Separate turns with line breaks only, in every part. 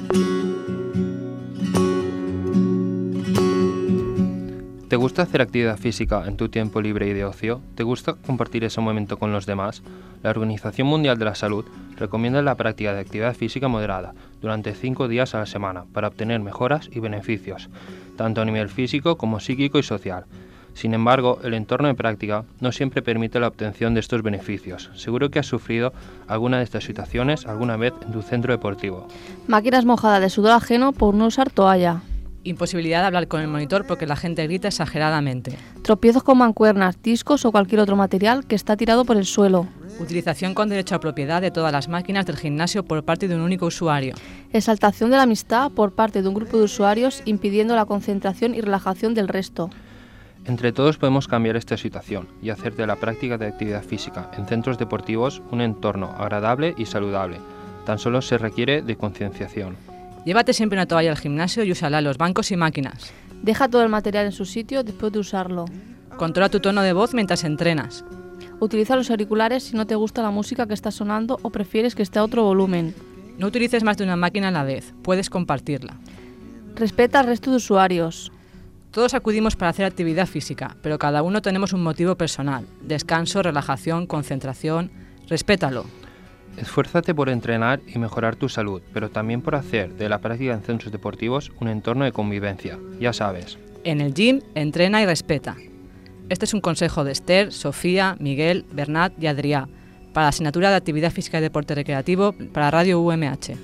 ¿Te gusta hacer actividad física en tu tiempo libre y de ocio? ¿Te gusta compartir ese momento con los demás? La Organización Mundial de la Salud recomienda la práctica de actividad física moderada durante 5 días a la semana para obtener mejoras y beneficios, tanto a nivel físico como psíquico y social. Sin embargo, el entorno de práctica no siempre permite la obtención de estos beneficios. Seguro que has sufrido alguna de estas situaciones alguna vez en tu centro deportivo.
Máquinas mojadas de sudor ajeno por no usar toalla.
Imposibilidad de hablar con el monitor porque la gente grita exageradamente.
Tropiezos con mancuernas, discos o cualquier otro material que está tirado por el suelo.
Utilización con derecho a propiedad de todas las máquinas del gimnasio por parte de un único usuario.
Exaltación de la amistad por parte de un grupo de usuarios impidiendo la concentración y relajación del resto.
Entre todos podemos cambiar esta situación y hacer de la práctica de actividad física en centros deportivos un entorno agradable y saludable. Tan solo se requiere de concienciación.
Llévate siempre una toalla al gimnasio y úsala en los bancos y máquinas.
Deja todo el material en su sitio después de usarlo.
Controla tu tono de voz mientras entrenas.
Utiliza los auriculares si no te gusta la música que está sonando o prefieres que esté a otro volumen.
No utilices más de una máquina a la vez, puedes compartirla.
Respeta al resto de usuarios.
Todos acudimos para hacer actividad física, pero cada uno tenemos un motivo personal. Descanso, relajación, concentración. Respétalo.
Esfuérzate por entrenar y mejorar tu salud, pero también por hacer de la práctica en centros deportivos un entorno de convivencia. Ya sabes.
En el gym, entrena y respeta. Este es un consejo de Esther, Sofía, Miguel, Bernat y Adrià para la asignatura de Actividad Física y Deporte Recreativo para Radio UMH.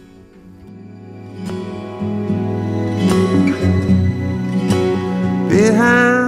Behind